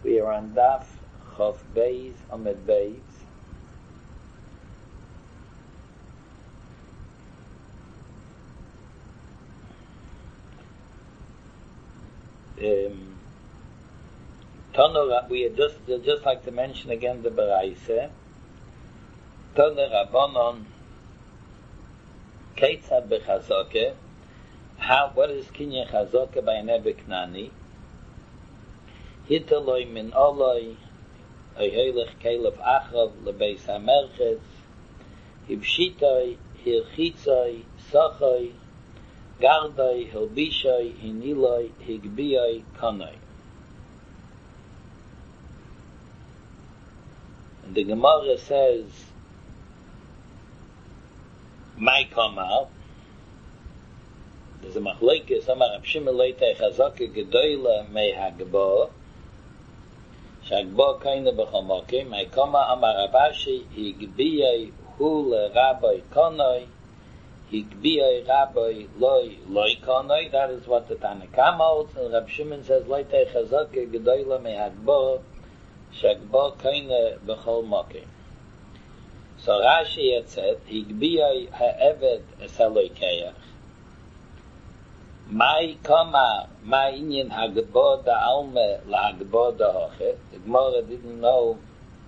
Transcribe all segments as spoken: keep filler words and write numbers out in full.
We are on Daf Chof Beis Amud Beis. Um, Toner, we just just like to mention again the Baraise. Toner Rabbanon Keitzad Bechazoke. How? What is Kinyan Chazoke by Nebe Knani? Hitteloi min oloi, oihelech kelef achav lebeis hamerchetz, hibshitoi, hilchitzoi, sochoi, gardoi, hilbishoi, hiniloi, higbioi, konoi. And the Gemara says, my kamar, there's a machlokes, Amar Rab Shimon leitei chazoke gedoyle mei hagbo, Shagbo kaina b'chomokim, my kama Amar Abashi, higbiyai hu le-rabbi konoi, higbiyai rabbi loi loi konoi. That is what the Tanakama holds, and Rab Shimon says, leitei chazoke gedoyle mei hagbo, Shagbo kaina b'chol mokim. So Rashi had said, higbiyai ha'eved esaloikeach. My kama, my inyan hagbo da alme la hagbo da hoche. The Gemara didn't know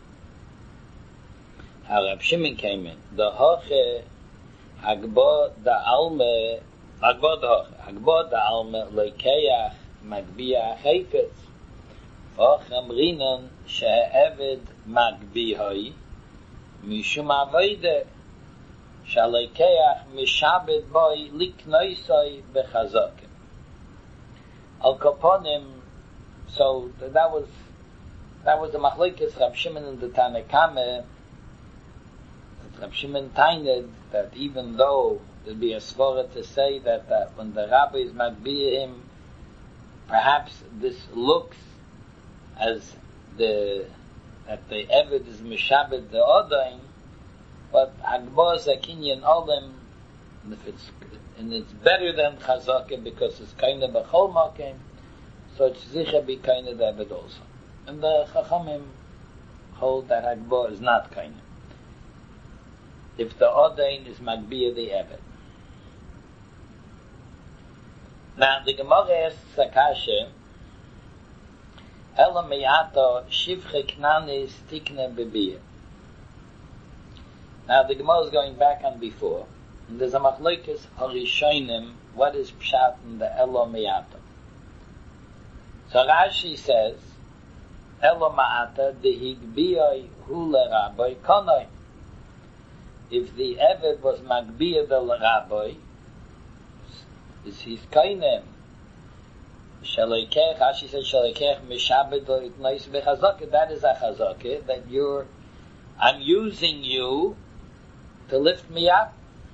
how Rab Shimon came in. The hoche hagbo da alme, hagbo da hoche, hagbo da alme leikeach magbiya chayfetz. Och amrinan she'eved magbihoi mishum avoide. Shalekeach mishabed boy liknoisoi bechazokim. Al kaponim. So that was that was the machlokes Rab Shimon and the Tanakame. Rab Shimon tained that even though there'd be a svara to say that, that when the rabbis magbiya him, perhaps this looks as the that the eved is mishabed the odaim. But Hagbo Zakinyan Olim, if it's and it's better than Chazakim because it's kind of a Chol Makim, so it's Zicha be kind of Eved also. And the Chachamim hold that Hagbo is not kind of. If the Odain is Magbiya the Eved. Now the Gemara asks Sakashe, Ela Meyato Shivche Knanis Tikne Bebiyah. Now the Gemara is going back on before, and there's a machlokes harishonim. What is pshat in the elo me'ata? So Rashi says, elo me'ata dehigbiyoi hu le-rabbi konoi. If the eved was magbiya the rabbi, is his kainem. Shalekech, Rashi says shalekech mishabed lo itnois bechazoke. That is a chazoke that you're. I'm using you to lift me up.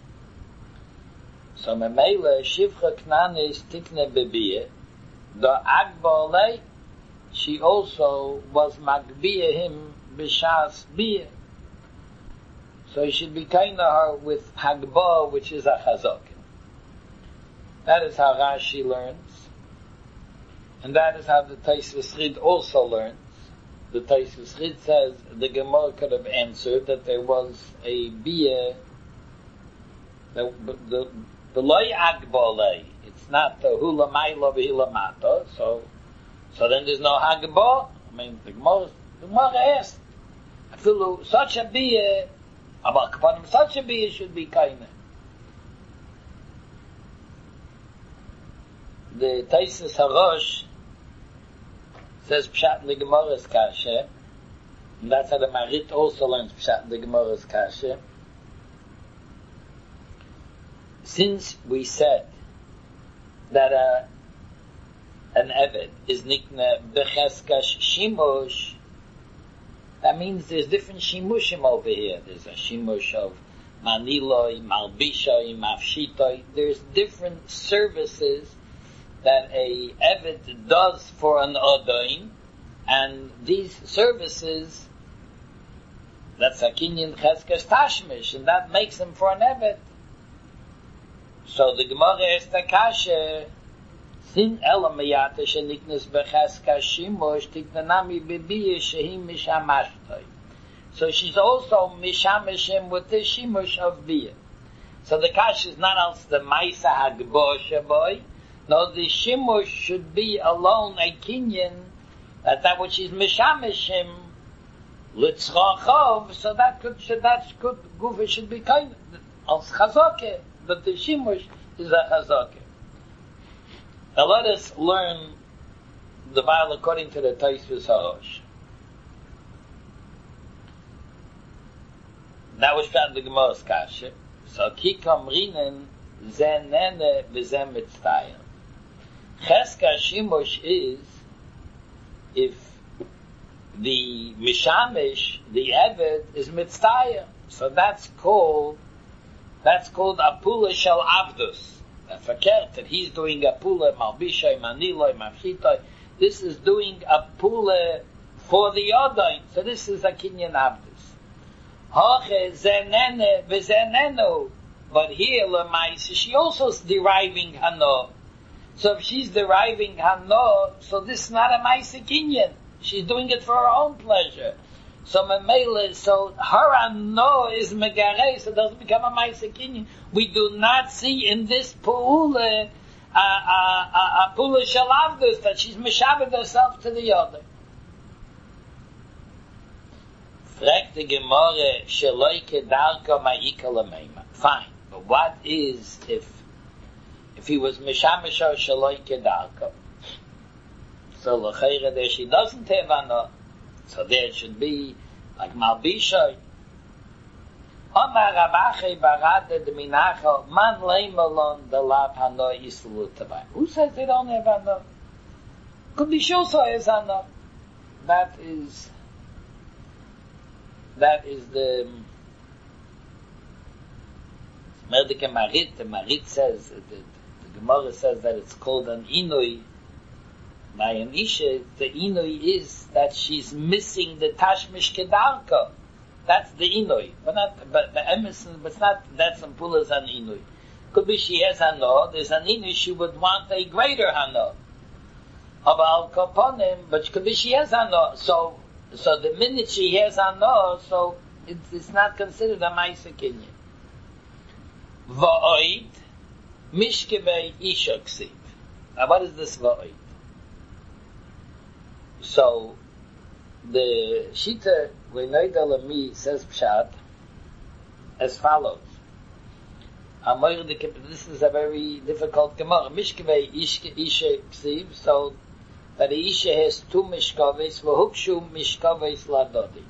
So memele shivcha knanis tikne bebiyah. The agbole, she also was magbiya him b'shas biyah. So he should be kind to her with hagbo, which is a chazok. That is how Rashi learns, and that is how the Tosfos Chid also learns. The Tosfos Chid says the Gemara could have answered that there was a biyah, the the the loy agbole. It's not the hula ma'ilo v'hila mato. So so then there's no hagbo. I mean the Gemara the Gemara asked, I feel such a biyah, about such a biyah should be kaina. The Tosfos Harosh says Pshat in the Gemara's Kasha, and that's how the Marit also learns Pshat in the Gemara's Kasha. Since we said that uh, an Eved is nikna becheskash shimush, that means there's different shimushim over here. There's a shimush of maniloi, malbishoi, mafshitoi. There's different services that a Eved does for an Odain, and these services, that's a Kinyan Cheskas Tashmish, and that makes him for an Eved. So the Gemara is the Kasha, Sin elamiyata sheniknes becheska shimosh tiknanami bibiye shehim mishamashtoi. So she's also mishameshim with the shimush of biyah. So the kash is not else the maisa hagbo shaboy. No, the shimush should be alone a kinyan, that that which is mishameshim litzrachov. So that could should that could gufa should be kind als chazake, but the shimush is a chazake. Now let us learn the Bible according to the Tosfos Harosh. That was found in the Gemara's kasha. So ki kamrinen ze nene v'ze mitztayim. Cheska shimush is if the mishamish, the eved, is mitztayim. So that's called that's called apula shel avdus. Verkehrt that he's doing apula malbishay maniloi mafshitoi. This is doing apula for the yodain. So this is a kinyan avdus. Hoche zenene v'zenenu. But here, Lamaisa, she also is deriving Hano. So if she's deriving Hano, so this is not a Maisa Kinyan. She's doing it for her own pleasure. So Memele, so her Hano is Megare, so it doesn't become a Maisa Kinyan. We do not see in this Pu'ule a, a, a, a Pu'ule Shalavdus, that she's Meshavet herself to the other. Fragt the Gemara, Sheloike Darko Ma'ika Lameima. Fine. But what is if if he was Mishamesho Shaloi Kedarko? So l'chayra there she doesn't have Hano. So there it should be like Malbishoy. Omar Rabache Barade de Minacho Man Leimalon the Lab Hano Yislu Tabai. Who says they don't have Hano? Could be sure so has Hano. That is that is the Merdeke Marit, the Marit says, the, the Gemara says that it's called an Inui. By an Isha, the Inui is that she's missing the Tashmish Kedarko. That's the Inui. But not, but the Emerson, but it's not, that's an Pulas an Inui. Could be she has Hano, there's an Inui, she would want a greater Hano. About Koponim, but could be she has Hano. So, so the minute she has Hano, so it's, it's not considered a Maisa Kinyan. Va'oid mishkevei isha ksiv. Now what is this va'oid? So the Shita Leinoid Alami says Pshat as follows. This is a very difficult Gemara. Mishkevei isha ksiv, so that the isha has two mishkaves, v'hukshu mishkaves ladodi.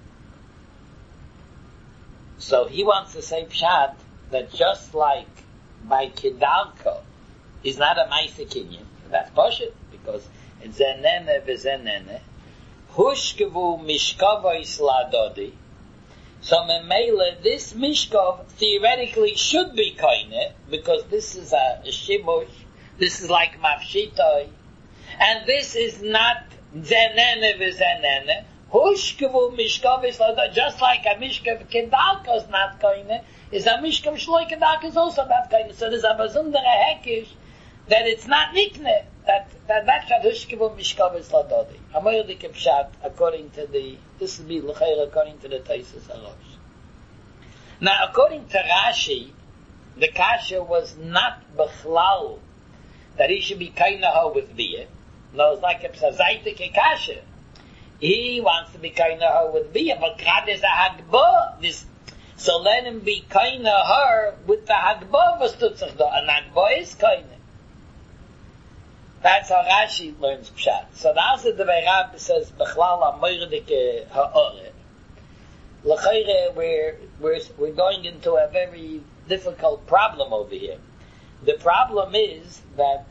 So he wants to say Pshat that just like by Kedarko is not a Maisa Kinyan. That's Poshet, because it's Zenene v'Zenene. Hushkevu Mishkavois Ladodi. So Memele, this Mishkov theoretically should be Koine, because this is a, a Shimush, this is like Mafshitoi, and this is not Zenene v'Zenene. Hushkevu Mishkavois Ladodi, just like a Mishkav Kedarko is not Koine, is a Mishkav Shloi Kedarko is also not Koine. So there's a Bazundere Hekish that it's not Nikne, that that that shad Hushkevu Mishkavois Ladodi. Amoyer de Kepshat, according to the, this will be L'chair according to the Tosfos Harosh. Now, according to Rashi, the kasha was not Bechlal, that he should be Kainaho with Biyah. No, it's like a Psazaita Ke kasha. He wants to be Kainaho with Biyah, but Grad is a Hagbo, this. So let him be kind of her with the Hagbo was tutzach do. And Hagbo is kind. That's how Rashi learns Pshat. So that's the Rabbi says, Bechlal ha-moirdike ha'ore. L'chayre, we're, we're, we're going into a very difficult problem over here. The problem is that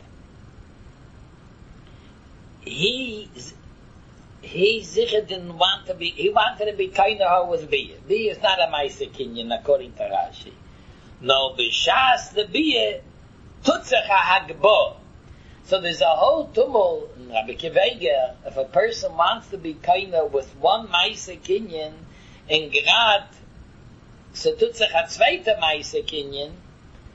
he He sicher didn't want to be, he wanted to be kind of her with Biyah. Biyah is not a Maisa Kinyan, according to Rashi. No, B'shas the Biyah, Tutzach ha-hagbo. So there's a whole tumult in Rabbi Kiveger, if a person wants to be kind of with one Maisa Kinyan, in Grad, so Tutzach ha-zweite Maisa Kinyan,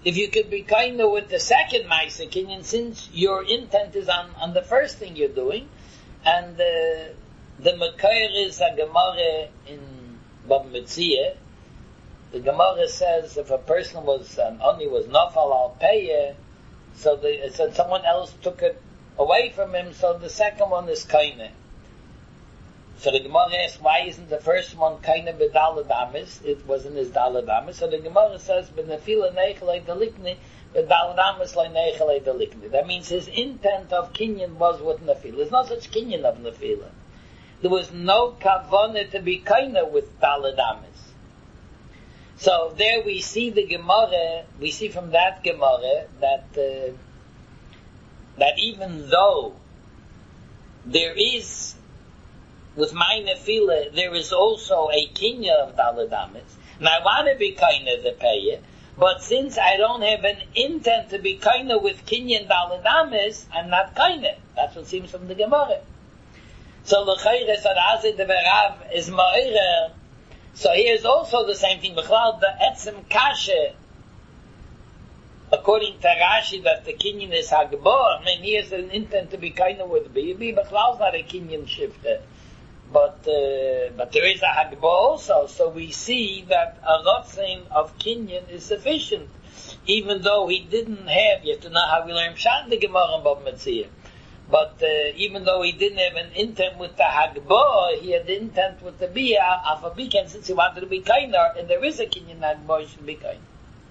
if you could be kind with the second Maisa Kinyan, since your intent is on, on the first thing you're doing, and uh, the Mekair is a Gemara in Bab Metzia. The Gemara says if a person was, um, only was Nafal al Peyeh, so the, so someone else took it away from him, so the second one is Kaineh. So the Gemara asks, why isn't the first one Kaineh b'Daled Amis? It wasn't his Daled Amis. So the Gemara says, b'nefila neichelei delikni, b'Daled Amis lai neichelei delikni. That means his intent of Kinyan was with Nefila. There's no such Kinyan of Nefila. There was no kavanah to be Kaineh with Daled Amis. So there we see the Gemara, we see from that Gemara that, uh, that even though there is, with my nefila, there is also a kinya of Daled Amis, and I want to be Kaineh the Peyeh, but since I don't have an intent to be Kaineh with Kinyan Daled Amis, I'm not Kaineh. That's what seems from the Gemara. So l'chayre sadazid the Berav is ma'ira. So here's also the same thing. B'chlal the etzem kashe, according to Rashi, that the Kinyan is Hagbor. I mean, he has an intent to be Kaineh with Bibi. B'chlal is not a Kinyan shifter. But uh, but there is a Hagbah also, so we see that a rotzin of Kinyan is sufficient, even though he didn't have. You have to know how we learn Pshat in the Gemara and Bab Metzia. But uh, even though he didn't have an intent with the Hagbah, he had the intent with the Bia. Alpha Bikan, since he wanted to be Kainah, and there is a Kinyan Hagbah, he should be Kainah.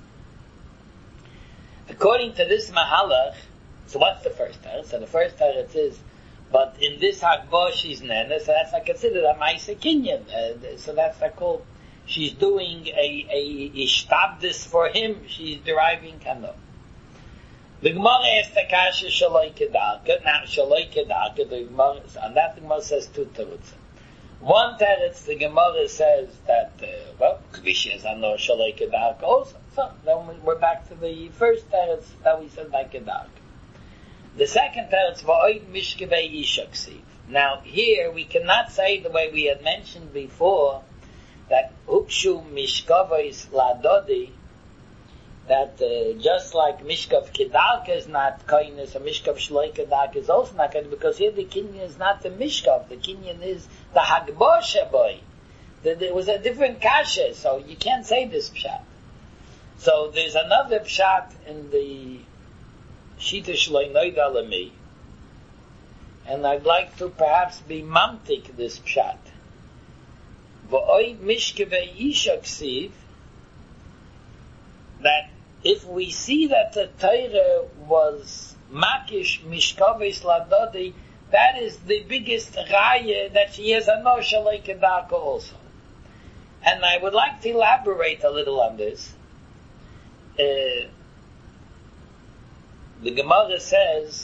According to this Mahalach, so what's the first teretz? So the first teretz is, but in this Hagbah she's nene, so that's like considered a Maisa Kinyan. Uh, so that's like called, she's doing a, a ishtabdis for him, she's deriving kano. The Gemara asks the Kasha Shaloi Kedarka, now Shaloi Kedarka, the Gemara, and that the Gemara says two teretz. One teretz, the Gemara says that, uh, well, Kvishi is ano Shaloi Kedarka also. So then we're back to the first teretz that we said by Kedarka. The second teretz, va'oid mishkevei yishaksiv. Now here we cannot say the way we had mentioned before that ukshu mishkavos ladodi, that uh, just like mishkav kedarka is not kindness, or mishkav shloi kedarka is also not kindness, because here the kinyan is not the mishkav, the kinyan is the hagbah shaboy. There was a different kasha, so you can't say this pshat. So there's another pshat in the Shita Shloi Noida Lemi, and I'd like to perhaps be mamtik this pshat. V'oid mishkevei yishaksiv, that if we see that the Torah was makish mishkaves ladodi, that is the biggest raya that she has a no shaloi kedarka also. And I would like to elaborate a little on this. Uh, The Gemara says,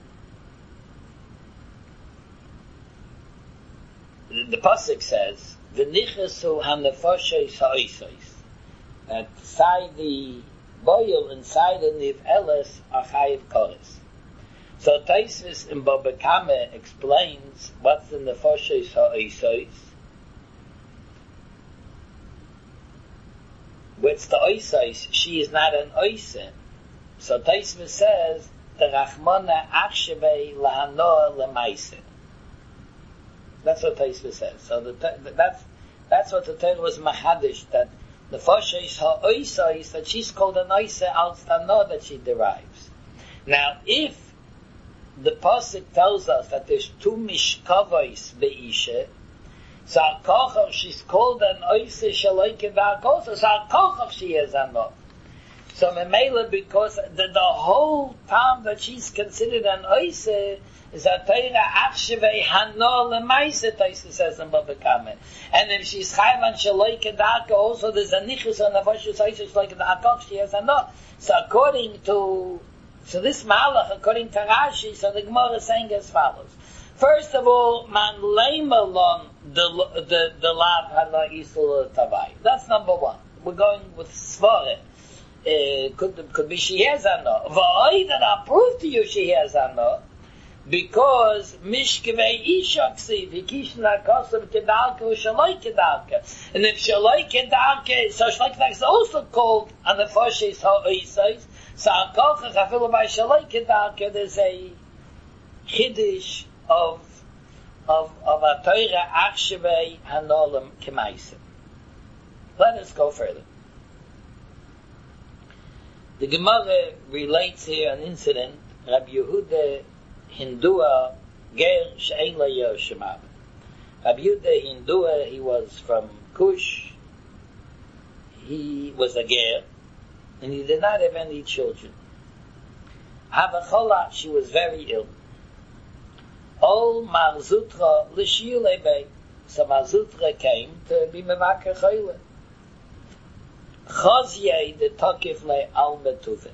the Pasuk says, "V'nichasu hanefoshes ha'osos," that inside the boil, inside the niv eles are chayiv koros. So Tosfos in Baba Kama explains what's the nefoshes ha'osos. What's the osos? She is not an oisa. So Tosfos says the Rachmana achshevei lahanoa lemaisa. That's what Tosfos says. So the, that's that's what the Torah was machadish, that the foshes ha'oisa is that she's called an oisa al stano that she derives. Now, if the pasuk tells us that there's two mishkavos be'isha, so al kochach she's called an oisa shaloi kedarka also. So al kochach she is anot. So Memela, because the, the whole time that she's considered an oise is a Torah achshevei hano lemaise, Tosfos says in Baba Kama. And if she's chayv and shaloi kedarka, also there's a nichus on the vashus oises like the akok she has ano. So according to so this malach, according to Rashi, so the Gemara is saying as follows. First of all, man leimalon the the the lav hana isul tavai. That's number one. We're going with svare. Uh, could could be she has ano. V'oid, and I'll prove to you she has ano. because mishkevei isha ksiv hikishna kosav kedalka or shaloi kedalka, and if shaloi kedalka, so shaloi kedalka is also called on the foshes ha'oisais. So akocha chafilu by shaloi kedalka, there's a chiddush of of of a Torah achshevei hanolim kemaisa. Let us go further. The Gemara relates here an incident. Rabbi Yehuda Hindua ger she'ein lo yoshemav. Rabbi Yehuda Hindua, he was from Kush. He was a ger, and he did not have any children. Havachola, she was very ill. Ol Mar Zutra l'shiyul ebei. So Mar Zutra came to be mevaker choyle. Chazye the takif le al betuve.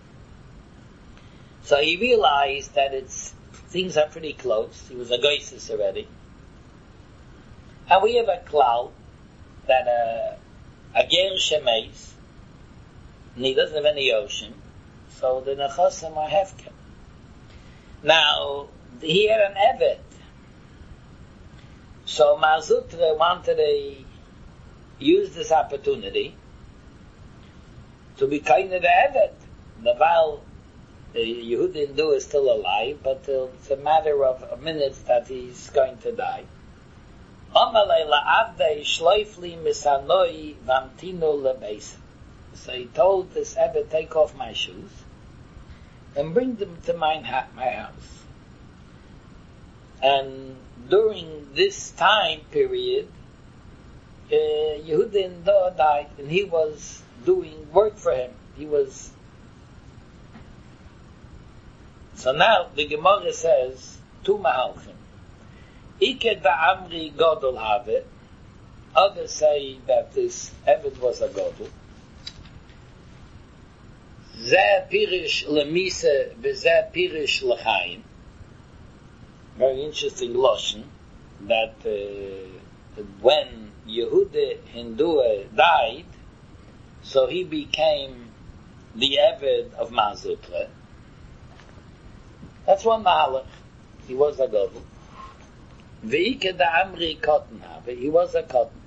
So he realized that it's things are pretty close. He was a goysis already, and we have a klal that a a ger shemeis, and he doesn't have any ocean, so the nechasim are hefker. Now he had an evet, so Mar Zutra wanted to use this opportunity to be kind of the evet. The while the Yehudin do is still alive, but uh, it's a matter of minutes that he's going to die. So he told this evet, take off my shoes and bring them to my, my house. And during this time period, uh, Yehudin died, and he was doing work for him. He was. So now the Gemara says, two mahalchim. Iked ba'amri godol have. Others say that this Eved was a godol. Zeh pirish lemise, v'zeh pirish lechaim. Very interesting lashon that uh, when Yehuda Hindua died, so he became the Eved of Mar Zutra. That's one mahalach. He was a gadol. Ve'ike da amri cotton have. He was a cotton.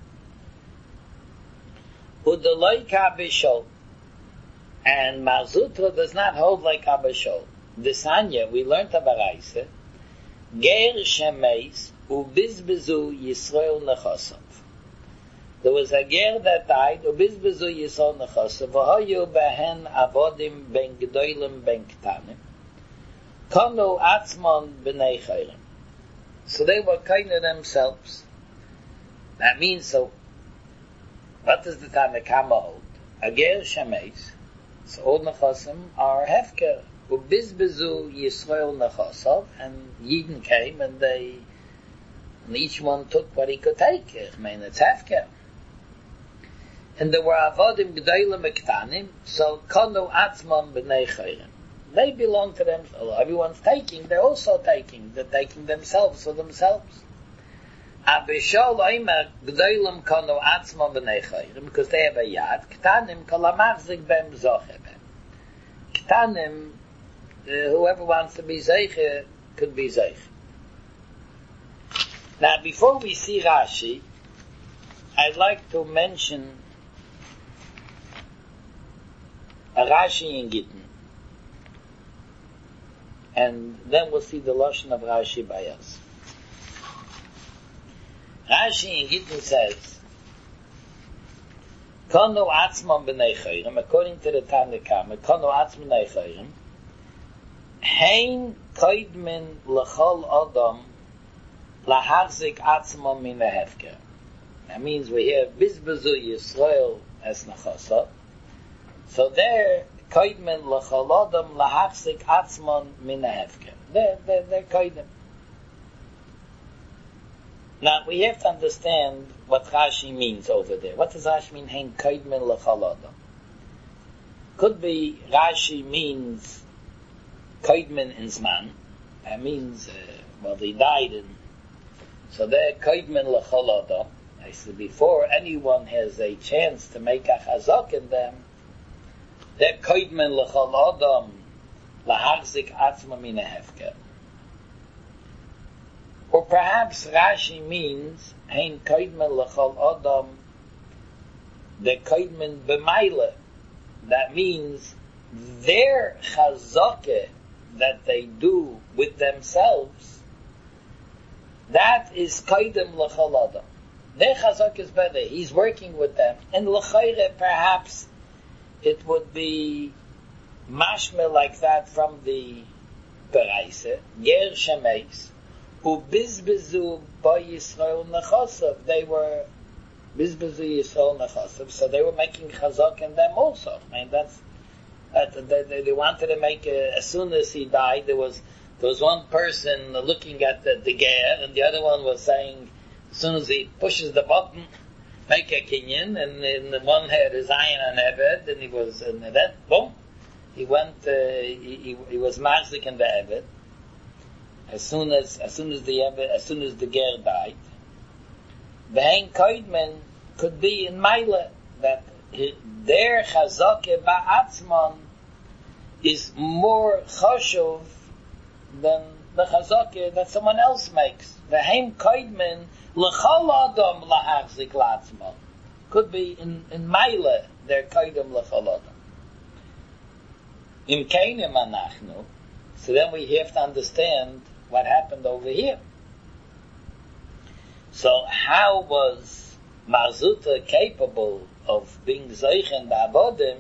Udeloi kabishol. And Mar Zutra does not hold like Abishol. The Sanya, we learned about Aisa. Ger shemeis ubizbezu Yisrael nechosav. There was a ger that died, ubizbezu Yisrael nechosav, v'hoyu behen avodim ben gedolim ben ktanim, konu atzmon b'nei chayrim. So they were kind of themselves. That means, so, what does the Tanakama hold? A ger shemeis, so all nechosim are hefker. Ubizbezu Yisrael nechosav, and Yidden came and they, and each one took what he could take. I mean, it's hefker. And there were avodim g'daylim ektanim, so konu atzmon b'nei chayrim. They belong to them. Everyone's taking. They're also taking. They're taking themselves for themselves. Abishol oimer g'daylim konu atzmon b'nei chayrim, because they have a yad. Ktanim kolamachzik bem zoche bem. Ktanim, Uh, whoever wants to be zeiche could be zeiche. Now, before we see Rashi, I'd like to mention a Rashi in Gittin, and then we'll see the lashon of Rashi by us. Rashi in Gittin says, "Konu atzmon b'nei chayrim," according to the Tanakama, "Konu atzmon b'nei chayrim." Hein koidmen lechol adam lahachzik atzmo min hefker. That means we hear bizbezu Yisrael as nachasa. So there, koidmen lechol adam lahachzik atzmo min hefker. They're, they're, they're koidmen. Now, we have to understand what Rashi means over there. What does Rashi mean, hein koidmen lechol adam? Could be Rashi means Koidman in Zman. That means, uh, well, they died in. So they're Koidman l'chol adam. I said, before anyone has a chance to make a chazak in them, they're Koidman l'chol adam lahachzik atzma min hefker. Or perhaps Rashi means Hein Koidmen L'chol Adam the Koidmen B'maila. That means their chazakah that they do with themselves, that is Koidem L'chol Adam. Their chazakah is better. He's working with them. And l'chayre, perhaps it would be mashmeh like that from the Beraisa, Ger Shemeis, who bizbezu by Yisrael Nechosav. They were bizbezu Yisrael Nechosav, so they were making chazak in them also. I mean, that's, uh, they, they wanted to make, a, as soon as he died, there was, there was one person looking at the, the ger, and the other one was saying, as soon as he pushes the button, make a kinyan, and in the one had his iron on Eved, and he was, and then, boom, he went, uh, he, he, he was marzik in the Eved. As soon as, as soon as the Eved, as soon as the ger died, the Hein Koidmen could be in Meile, that he, their chazakeh ba'atzman is more choshuv than the chazakeh that someone else makes. The Hein Koidmen l'chol adam lahachzik la'atzman could be in in Meile their koidem l'chol adam. Im keinim anachnu. So then we have to understand what happened over here. So how was Marzuta capable of being Zoich and Avodim?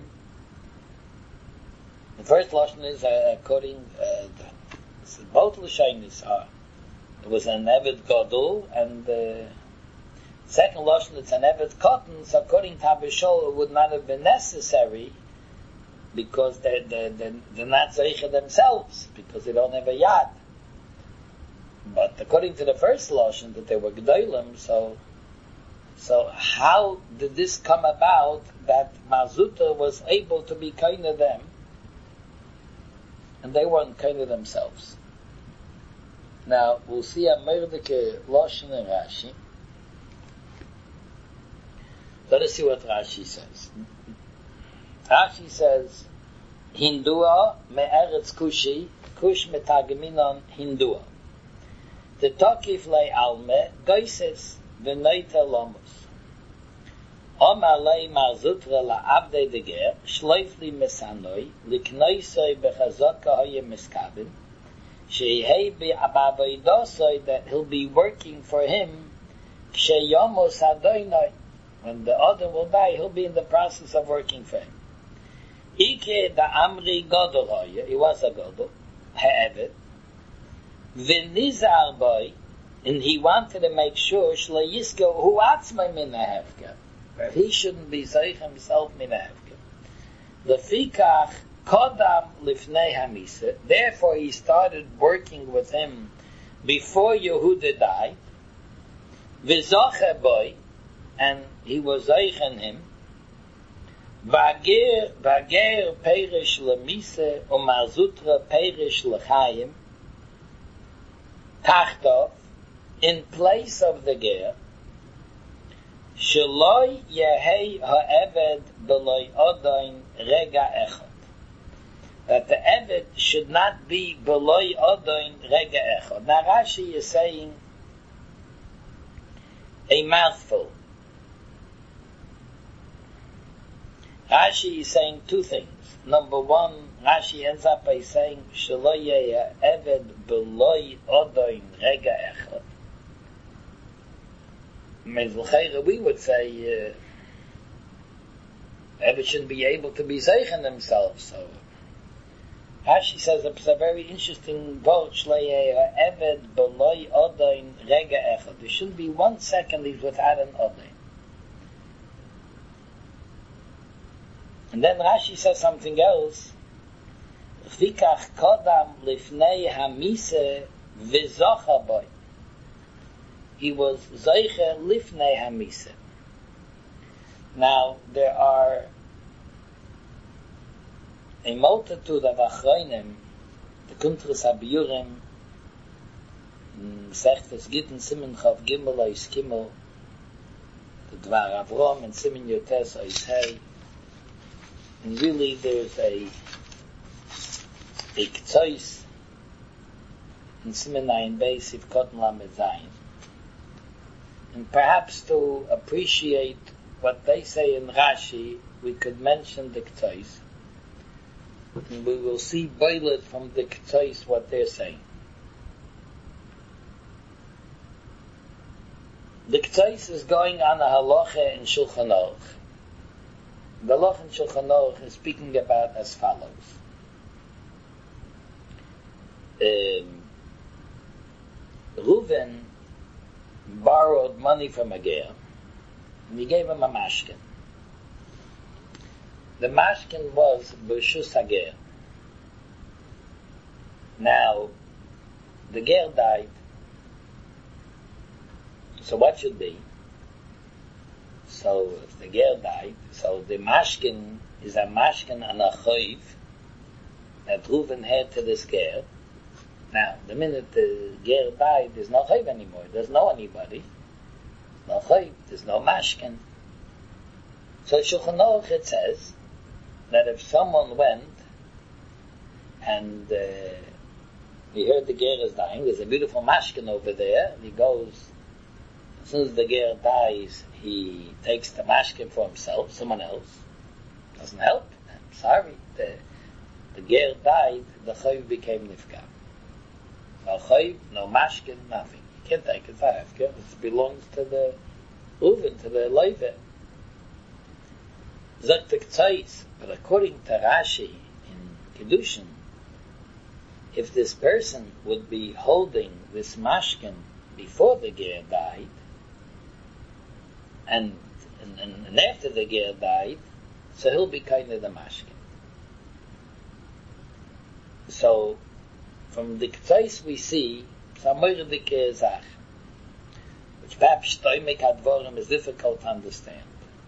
The first lashon is uh, according uh, the, both lashonis are. It was an Eved Gadol, and the second lashon it's an Eved Cotton. So according to Abishol, it would not have been necessary because they they they they're not Zoich themselves because they don't have a yad. But according to the first lashon that they were Gdolim, so so how did this come about that Marzuta was able to be kind of them and they weren't kind of themselves? Now we'll see a Merdeke lashon in Rashi. Let us see what Rashi says. Rashi says, Hindua me'eretz kushi, kush metagminon hindua. The Tokif lei alme, goises v'noita lomus. Omar lei marzutra la'abdei deger, shloif li mesanoi, liknoisoi bechazaka hoye miskabin, sheihei b'avoidosoi, that he'll be working for him, ksheyomos hadoinoi, when the other will die, he'll be in the process of working for him. Ike da amri godol hoye, he was a godol, ha'evet, v'nizar boy, and he wanted to make sure shlo yisko hu atzmai min ha'hefker, that he shouldn't be zoich himself min ha'hefker. Lefikach kodam lifnei hamisa, therefore he started working with him before Yehuda died, v'zoche boy, and he was zoich in him, v'ager v'ager perish lemisa u'marzutra perish lechayim, Tachtov, in place of the ger, Sheloi yehei ha'eved beloi odain rega echad. That the eved should not be beloi odain rega echad. Now Rashi is saying a mouthful. Rashi is saying two things. Number one, Rashi ends up by saying, Shelo yeh eved beloi odoin rega echad. We would say, uh, Eved shouldn't be able to be zeichen themselves. So, Rashi says it's a very interesting word, Shelo yeh eved beloi odoin rega echad. There shouldn't be one second he's without an odoin. And then Rashi says something else. Fikach kodam lifnei hamise v'zocha boy. He was zoiche lifnei hamise. Now there are a multitude of achronim, the Kuntras Habiurim, Sechtes Gittin Simen Chav Gimel Ois Gimel, the Dvar Avrom and Simen Yotes Ois Hei. And really there's a a k'tzois in Siman Ayin Beis Sivkot Lamed Zayin. And perhaps to appreciate what they say in Rashi, we could mention the K'tois. And we will see boiled from the K'tois what they're saying. The K'tois is going on a halacha in Shulchan Aruch. The halacha in Shulchan Aruch is speaking about as follows. Um, Reuven borrowed money from a ger, and he gave him a mashkin. The mashkin was b'reshus hager. Now, the ger died. So what should be? So if the ger died, so the mashkin is a mashkin and a choiv that Reuven had to this ger. Now, the minute the ger died, there's no choiv anymore. There's no anybody. No choiv. There's no mashkin. So Shulchan Aruch it says that if someone went and uh, he heard the ger is dying, there's a beautiful mashkin over there, he goes. As soon as the ger dies, he takes the mashkin for himself, someone else. Doesn't help. I'm sorry. The, the ger died, the choiv became nifka. No choiv, no mashkin, nothing. You can't take it out. It belongs to the Reuven, to the Levi. Zok the K'tois, but according to Rashi in Kedushin, if this person would be holding this mashkin before the ger died, And, and, and after the ger died, so he'll be kind of the mashkin. So, from the K'tois we see, Samoyrdike Zach, which perhaps Shtoimik Advorim is difficult to understand.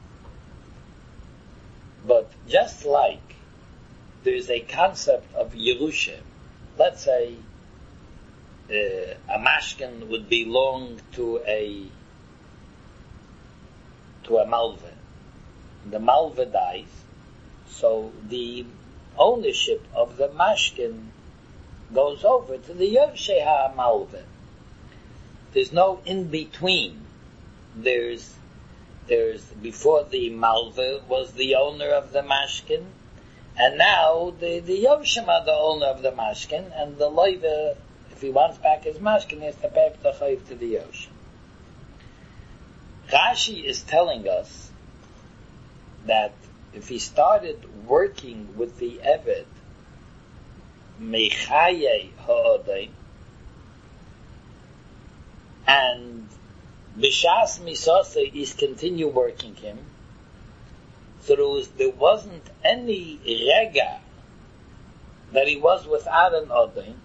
But just like there's a concept of Yerusha, let's say uh, a mashkin would belong to a to a malve. The malve dies, so the ownership of the mashkin goes over to the Yevshei HaMalve. There's no in-between. There's, there's, before the malve was the owner of the mashkin, and now the, the Yevshim are the owner of the mashkin, and the Levi, if he wants back his mashkin, he has to pay the chayv to the Yevshim. Rashi is telling us that if he started working with the Eved, Mechaye Ha'odai, and B'shas Misase is continue working him, so there, was, there wasn't any rega that he was without an Odai.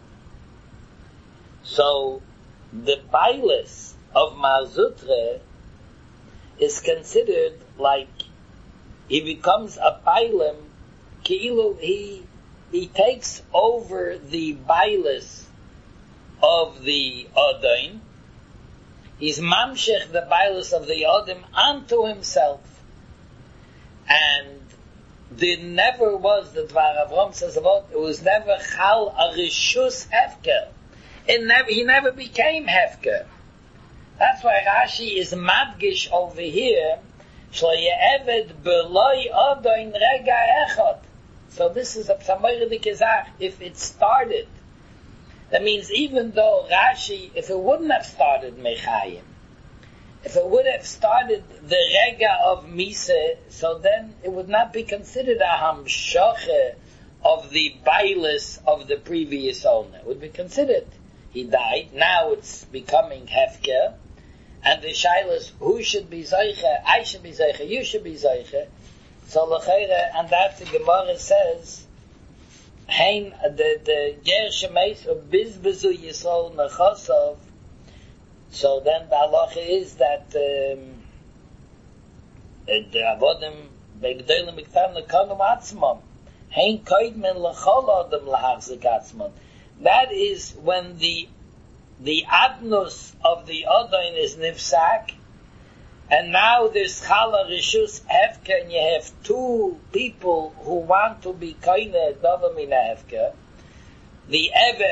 So the bailis of Mazutre is considered like he becomes a bailim, ki'ilu, he he takes over the bailis of the Odain. He's mamshech the bailis of the Odim onto himself. And there never was, the Dvar Avram says about, it was never chal a rishus hefker. It never, he never became hefker. That's why Rashi is madgish over here, shlo ye'eved b'loi odoin rega echad. So this is a psamoyredik ezach. If it started, that means even though Rashi, if it wouldn't have started Mechayim, if it would have started the rega of Mise, so then it would not be considered a hamshoche of the bailis of the previous owner. It would be considered, he died, now it's becoming hefker, and the shaylas, who should be Zeiche? I should be Zeiche, you should be Zeiche. So l'cheire, and that the Gemara says, hein, the, the ger shemeis of bizbezu yisrael nechosov. So then the halacha is that, um, the avodim, begdolim miktam lekonum atzmon, hein koidmen lechol adam lahachzik atzmon. That is when the the adnus of the Odain is nifsak, and now there's chala rishus hefker, and you have two people who want to be kaina dava mina hefker. The Eved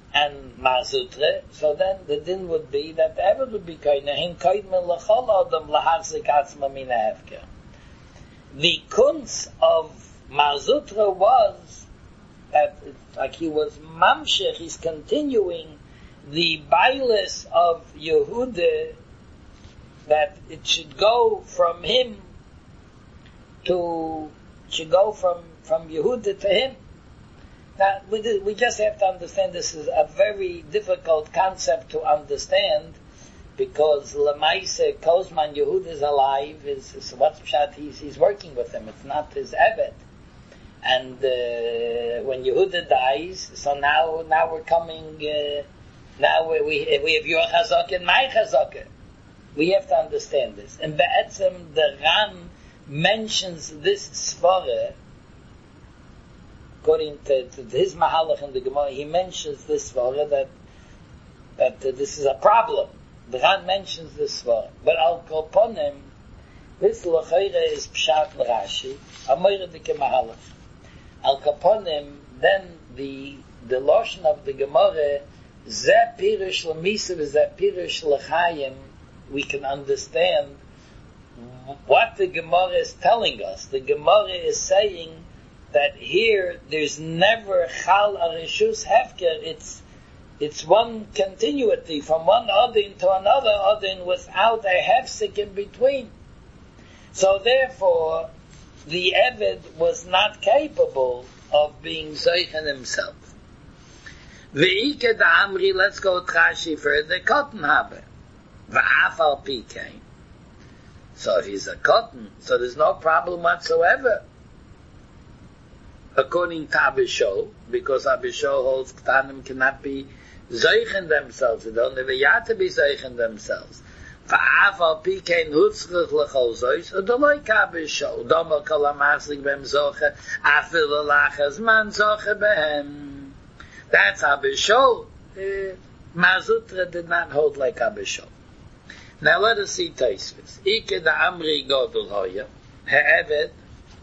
and Mazutre, so then the din would be that the Eved would be koine, him koidmen l'chol adam lahachzik atzma min ha'hefker. The kunz of Mazutre was that, like he was mamshech, he's continuing the bailis of Yehuda, that it should go from him to, should go from, from Yehuda to him. Now, we, did, we just have to understand this is a very difficult concept to understand, because Lemaise, Kozman Yehud is alive, is, is what's pshat, he's, he's working with him, it's not his Eved. And uh, when Yehuda dies, so now now we're coming, uh, now we, we, we have your chazaka and my chazaka. We have to understand this. And Be'etzem, the Ram mentions this svara, according to, to his Mahalach in the Gemara, he mentions this svara that that uh, this is a problem. The Ran mentions this svara, but Al Koponim, this L'chaira is Pshat Rashi, Amoira Dike Mahalach. Al Koponim, then the the lotion of the Gemara, Zeh Pirish L'Misa v'Zeh Pirish L'Chayim, we can understand what the Gemara is telling us. The Gemara is saying that here there's never Chal Arishus Hefker. It's it's one continuity from one Odin to another Odin without a hefsek in between. So therefore, the Eved was not capable of being Zeichen himself. Ve'ike da Amri, let's go Trashi further, Cotton Habe. Va'afal Pikein. So if he's a cotton, so there's no problem whatsoever. According to Abishol, because Abishol holds Ktanim cannot be Zeichen themselves, they don't have a yat to be Zeichen themselves. Va'afal Pikein hutzrich l'chol zois, udoloi Abishol, domo kol ha'maslik b'hem zoche, afil l'lachas man zoche b'hem. That's Abishol. Uh, Mazutra did not hold like Abishol. Now let us see Taisvis. Ike da Amri Godel Hoya, Ha'eved,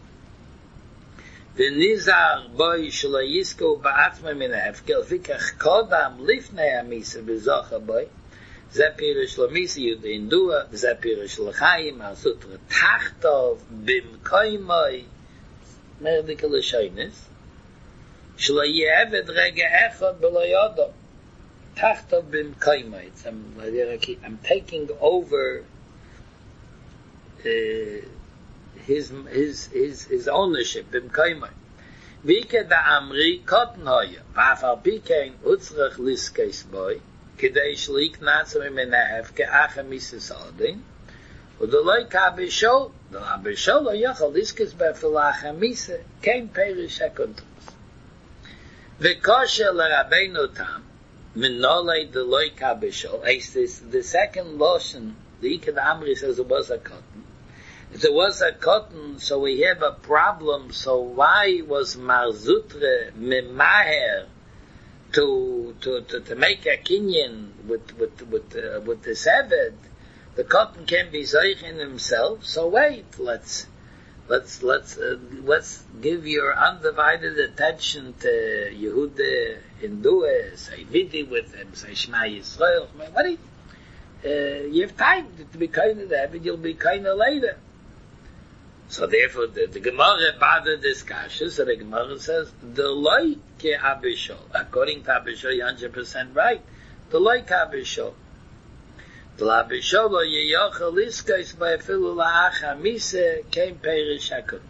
V'nizar boi shlo yisko ba'atma min ha'efkel, v'kach kodam lifnei ha'misa b'zocha boi, Zeh pirish l'misa yudin dua, Zeh pirish l'chayim, Ha'sutra tachtov b'mkoimoi, Merdik l'shoynis, shlo ye'eved rega echad b'lo yodom, Tachtov b'mkoimoi, I'm, I'm taking over uh, his his his his ownership b'mkoimoi. V'ike da Amri cotton hoya, v'afal pikein utzrach liskes boy, k'dei shlik natzim imenahev ke'acha mises odin, udoloi ka'abishol, the abishol lo yachal liskes b'filacha mise, kein perish hakuntus. V'kosher l'rabeinu tam, Minolei deloi kabishol. This the second lotion. The Ikad Amri says it was a cotton. If it was a cotton, so we have a problem. So why was Marzutre mimaher to to to, to make a kinyan with with with uh, with the Eved? The cotton can be Zeichen himself. So wait, let's let's let's uh, let's give your undivided attention to Yehuda. In Dua, say Vidi with him, say Shema Yisrael. What do you, uh, you have time to be kind of that, but you'll be kind of later. So therefore, the, the Gemara bothered this kasha, so the Gemara says, the loy ke Abishol. According to Abishol, you're one hundred percent right. The loy ke Abishol. The Abishol lo yeyochel iskais ba'efilu la'acha mise kein perish hakuntus.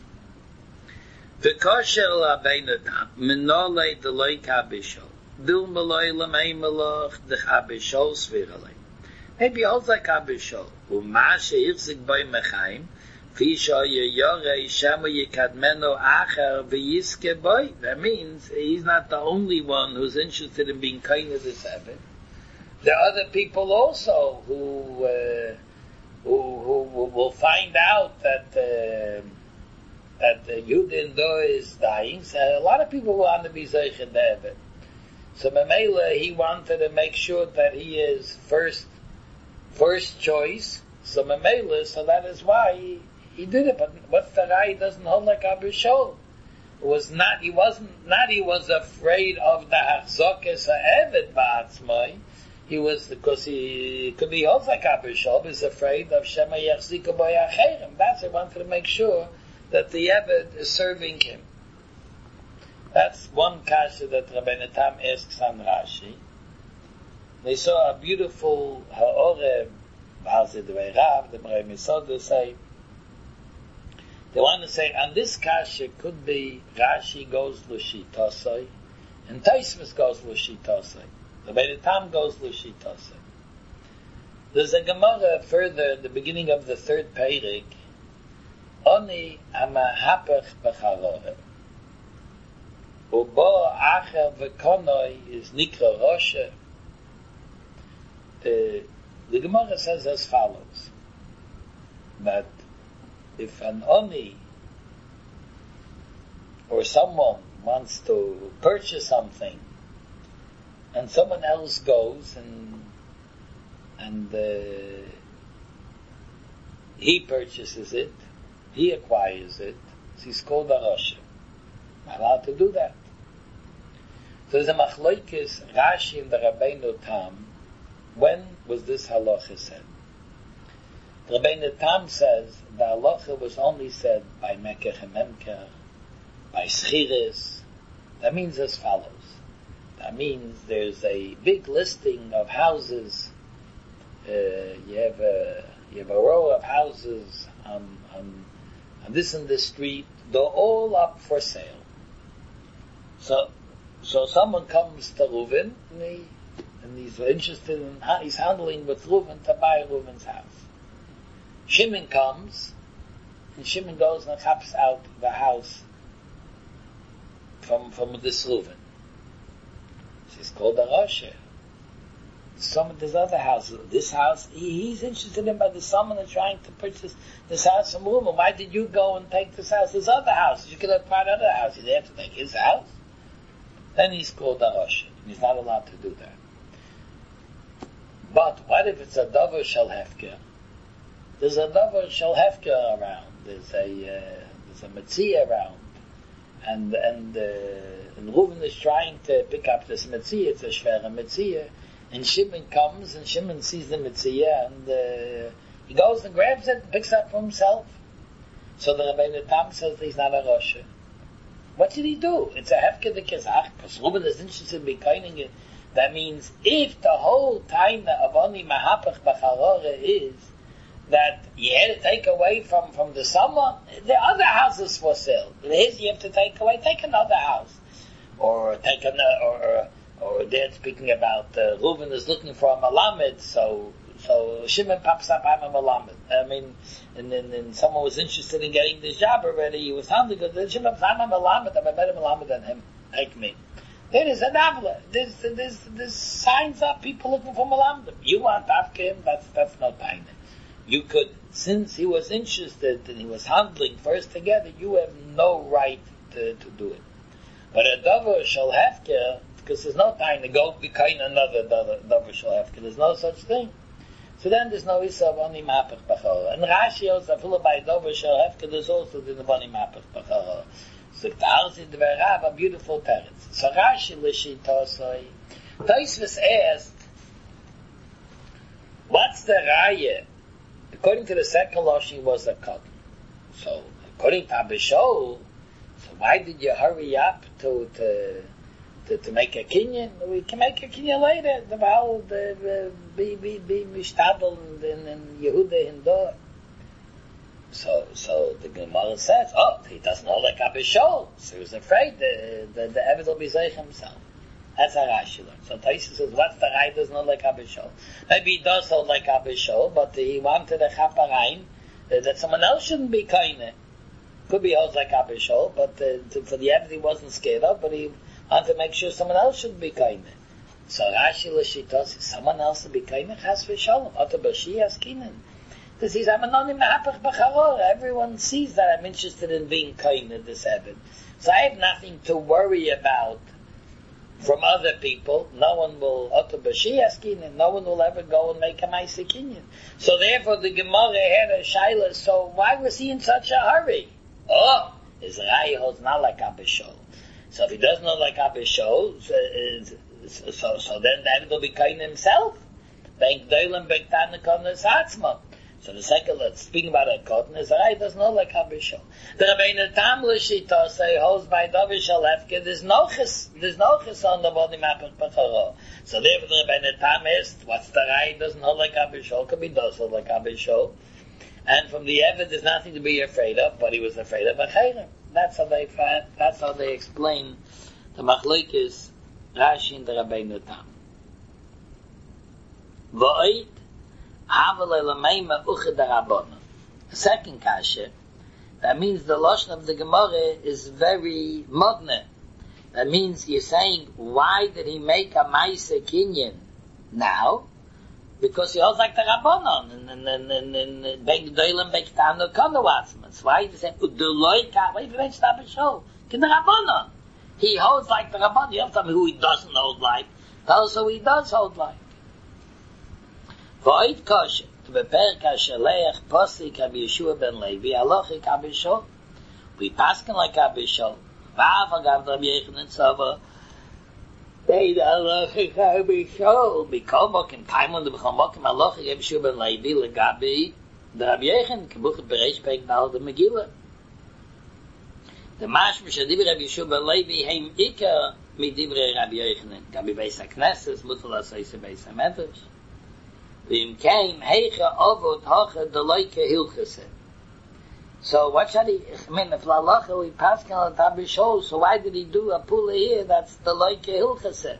V'kosher l'abeinu tam, minolei deloi k'abishol, dil meloi l'mei meloch dech abishol sviralei. Maybe also like abishol, u'ma she'irzik boi mechaim, fisho yeyorei shemo yikadmeno acher v'yiske boi. That means he's not the only one who's interested in being kind of this Eved. There are other people also who, uh, who, who will find out that, uh, that the Yudin Do is dying, so a lot of people want to be Zeichen Eved. So Mamela, he wanted to make sure that he is first, first choice. So Mamela, so that is why he, he did it. But what's the guy? He doesn't hold like Abishol. was not, he wasn't, not he was afraid of the Hachzokes ha'Eved ba'atzmai. He was, because he could be also like Abishol, he's afraid of Shema Yachziku Bo Yacherim. That's, he wanted to make sure that the Eved is serving him. That's one kasha that Rabbeinu Tam asks on Rashi. They saw a beautiful ha'oreh, Ba'azid Ve'erav, the B'rei Misodah say, they want to say, on this kasha could be Rashi goes l'shitosai, and Tosfos goes l'shitosai. The Rabbeinu Tam goes l'shitosai. There's a Gemara further in the beginning of the third Peirik, Oni amahapach b'charoreh. Ubo acher v'konoi is nikra roshe. The, the Gemara says as follows, that if an Oni or someone wants to purchase something and someone else goes and and uh, he purchases it, he acquires it, so he's called a Rosh. Not allowed to do that. So there's a machloikis Rashi and the Rabbeinu Tam. When was this halacha said? The Rabbeinu Tam says the halacha was only said by Mekech and Memker, by Schiris. That means as follows. That means there's a big listing of houses. Uh, you have a you have a row of houses on, on on this and this street. They're all up for sale. So so someone comes to Reuven and, he, and he's interested in he's handling with Reuven to buy Reuven's house. Shimon comes and Shimon goes and chaps out the house from from this Reuven. She's called a Rosh. Some of these other houses, this house, he, he's interested in, but there's someone that's trying to purchase this house from Reuven. Why did you go and take this house? There's other houses. You could have bought other houses. You have to take his house. Then he's called a Rosh. He's not allowed to do that. But what if it's a Dover Shel Hefker? There's a Dover Shel Hefker around. There's a uh, there's a Metzia around, and and uh, and Reuven is trying to pick up this Metzia. It's a Shvera Metzia. And Shimon comes, and Shimon sees the Metzia, and uh, he goes and grabs it and picks it up for himself. So the Rabbeinu Tam says he's not a Rosh. What did he do? It's a Hefker de Kezach, because Reuven is interested in becoming it. That means if the whole time of Oni Mahapach B'charoreh is that you had to take away from, from the someone, the other houses for sale. His you have to take away, take another house. Or take another, or, or Or they're speaking about uh, Reuven is looking for a Malamed, so so Shimon pops up, I'm a Malamed. I mean, and then and someone was interested in getting this job already. He was handling good. Then Shimon pops up, I'm a Malamed. I'm a better Malamed than him. Take me. There is a Navla. There's there's there's signs up people looking for Malamed. You want Afkim? That's that's not fine. You could, since he was interested and he was handling first together, you have no right to to do it. But a Dover Shel Hefker, because there's no time to go behind another Dover Shel Hefker. There's no such thing. So then there's no Issa of Oni Mapach B'chorah. And Rashi also, full by Dover Shel Hefker, there's also the Oni Mapach B'chorah. So the Arzi Dverav, a beautiful teretz. So Rashi L'shitosoi. Tosfos asked, what's the Raya? According to the second Loshi was a cotton. So according to Abishol, so why did you hurry up to to To, to make a kinyan? We can make a kinyan later. The Baal, the be be be mishtadel in in Yehuda Hindor. So so the Gemara says, oh, he doesn't know like Abishol, so he was afraid the the, the Eved will be zeich himself. That's a Rashi learned. So Tosfos says, what's the right? Doesn't know like Abishol. Maybe he does know like Abishol, but he wanted a chaparayim uh, that someone else shouldn't be kaineh. Could be also like Abishol, but uh, to, for the Eved he wasn't scared of, but he and to make sure someone else should be kind. So Rashi L'shitos is someone else to be kind. Chas v'shalom. Oto b'shi askinen. This is I'm anonim mehapach b'charoreh. Everyone sees that I'm interested in being kind in this Eved. So I have nothing to worry about from other people. No one will oto b'shi askinen. No one will ever go and make a ma'aseh kinyan. So therefore the Gemara had a shaila. So why was he in such a hurry? Oh, Is Rai holds not like Abba Shol. So if he doesn't know like Abba Shol, so, so, so then that will be kind himself. Bank Doilam Bektan Konas Atzma. So the second, let's speak about a cotton, is Rai doesn't know like Abba Shol. The Rabbeinu Tam L'Shita say holds by Davish Alefke, there's no ches, there's no ches on the body map of Pacharo. So therefore the Rabbeinu Tam is, what's the Rai doesn't hold like Abba Shol, could be does hold like Abba Shol. And from the Eved, there's nothing to be afraid of, but he was afraid of a chayrim. That's how they that's how they explain the machlokes Rashi and the Rabbeinu Tam. V'oid havel elameima uched harabbanon. The second kasha, that means the lashon of the Gemara is very modern. That means you're saying, why did he make a ma'ase kinyan now? Because he holds like the Rabbanon, and and and and and Beg Doilam Beg Tano Konowatzmas. Why does he say Uduloi Ka? Why do you mention Abba Shol? Can the Rabbanon? He holds like the Rabbanon. You don't tell me who he doesn't hold like. Tell us who he does hold like. V'oid kosher to prepare kasher leich posik Rabbi Yeshua ben Levi alochik Abba Shol. We paskin like Abba Shol. V'av agav Rabbi Yochanan Tzava. They alochik Abba Shol. B'kol mokim kaimon de b'chol mokim alochik Rabbi Yeshua ben Levi legabi the Rabbi Yochanan kebuchet bereish pek dal de Megillah. The mashma shadiv Rabbi Yeshua ben Levi heim ikar midivrei Rabbi Yochanan. Gabi beis haknesses mutal asayse beis hamedrash. V'im keim heicha avot hacha deloike hilchese. So what should he, I mean, if lalacha we pass on the Abba Shol, so why did he do a pula here that's deloike hilchese?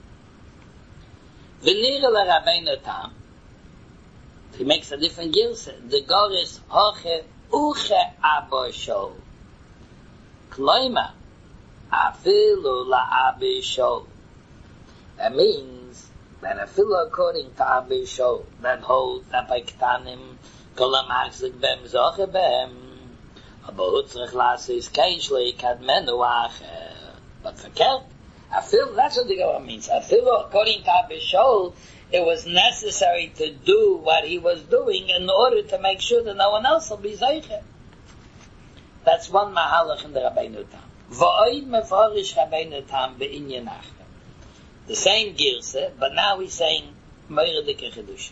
V'nira le Rabbeinu Tam, he makes a different gilse. The goris hacha uche Abba Shol. Kloima afilu la Abba Shol. That means that afilu according to Abba Shol, that holds that by Ktanim kolam achzik bem zoche bem, aber hutzrich lasse is keishli kad menu acher. But verkehrt, afilu, that's what the Gemara means. Afilu according to Abba Shol, it was necessary to do what he was doing in order to make sure that no one else will be zeiche. That's one mahalach in the Rabbeinu Tam. V'oid mefarish Rabbeinu Tam be'inyan achra. The same girse, but now he's saying meire dike chedush.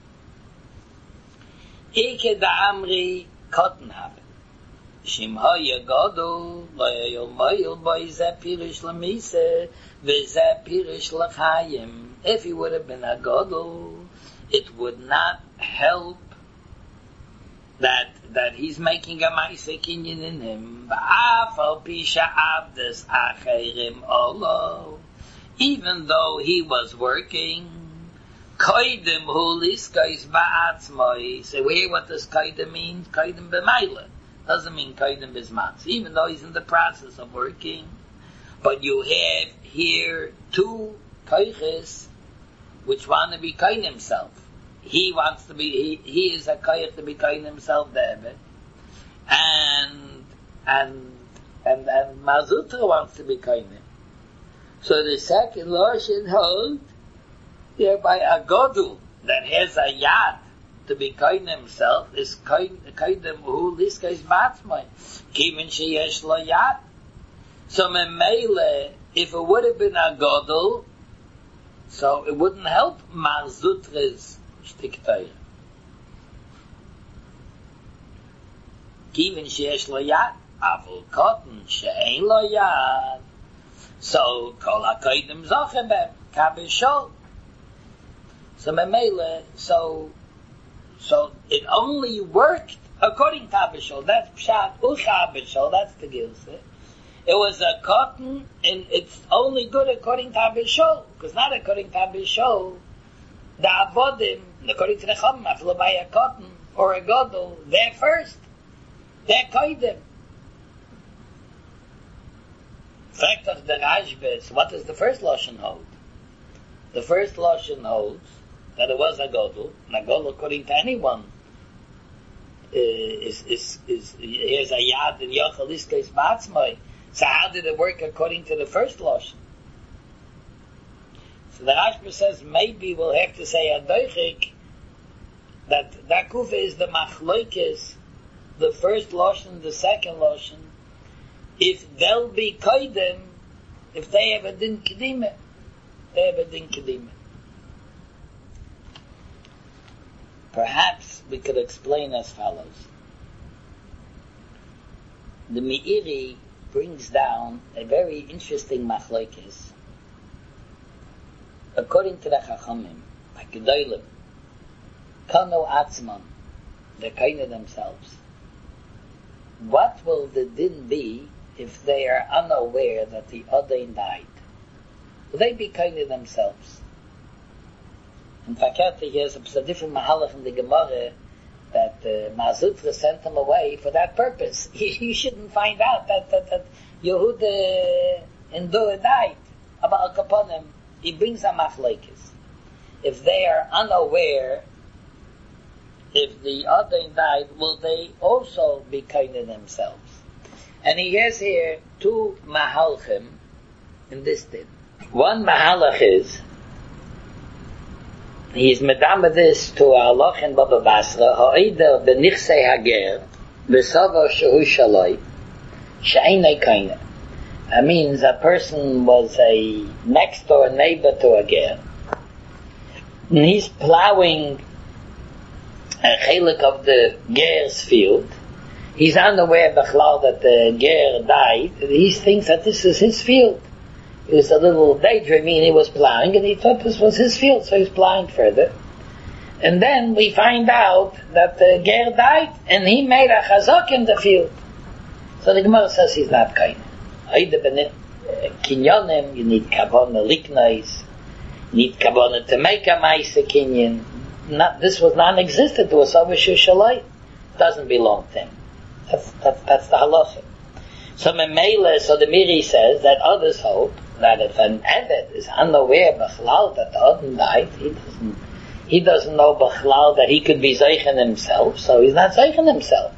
Ike da amri kotten habe. Shim hoye godu, lo yoyol moyil boi ze pirish lamise, ve ze pirish lachayim. If he would have been a godu, it would not help that that he's making a ma'aseh kinyan in him. Ba'afal pisha abdes acherim olo. Even though he was working, koidim hu liskais ba'atzmoi. So we hear what this koidim means. Koidim b'mayla doesn't mean koidim b'zmatz. Even though he's in the process of working, but you have here two koiches which want to be koin himself. He wants to be, he, he is a koich to be koin himself, David. And, and, and, and Mazutra wants to be koin him. So the second Lashon holds, yeah, by a Godul that has a yad to be koin himself is koin them who this guy's batzmai. Kimin sheyesh lo yad. So memele, if it would have been a Godul, so it wouldn't help Marzutra's shtiktayr. Kimin sheyesh lo yad, avul kotten she'ein lo yad. So kol hakoidim zochen bem Abba Shol. So memele, so so it only worked according to Abba Shol. That's pshat ucha Abba Shol. That's the gilse. It was a cotton, and it's only good according to Abba Shol, because not according to Abba Shol, the avodim, according to the Chacham, after by a cotton or a godel, they're first. They're koidim. Fact of the Rashbis, what does the first Lashon hold? The first Lashon holds that it was a godel, and a godel according to anyone uh, is is is here's a yad and yochel iskes ba'atzmai. So how did it work according to the first Lashon? So the Rashbis says maybe we'll have to say a doichik that that kufa is the machlokes, the first Lashon, the second Lashon. if they'll be koidem, if they have a din kedima, they have a din kedima. Perhaps we could explain as follows. The Meiri brings down a very interesting machlokes. According to the Chachamim, like Gedolim, Kano Atzman, they kind themselves. What will the din be if they are unaware that the Odain died? Will they be kind of themselves? In fact, here's a different mahalach in the Gemara that uh, Mazutra sent him away for that purpose. He, he shouldn't find out that, that, that Yehuda and Dura died. About Kaponim, he brings a machlokes. If they are unaware, if the other died, will they also be kind of themselves? And he has here two mahalchim in this din. One mahalach is, he's medama this to Halach and Baba Basra, ha'ida b'nichsei hager, b'sava shehu shaloi, she'einei kaina. That means a person was a next door neighbor to a ger, and he's plowing a chelik of the ger's field. He's unaware b'chlal that the ger died. He thinks that this is his field. It was a little daydreaming, he was plowing, and he thought this was his field, so he's plowing further. And then we find out that the ger died, and he made a chazak in the field. So the Gemara says he's not kind. Kinyonim, you need kavana liknais, you need kavana to make a ma'isa kinyon. Not, this was non-existent to a Savashu Shalai. Doesn't belong to him. That's, that's, that's the halacha. So Memele, so the Miri says that others hold that if an Eved is unaware b'chlal that the Odin died, he doesn't, he doesn't know b'chlal that he could be zeichen himself, so he's not zeichen himself.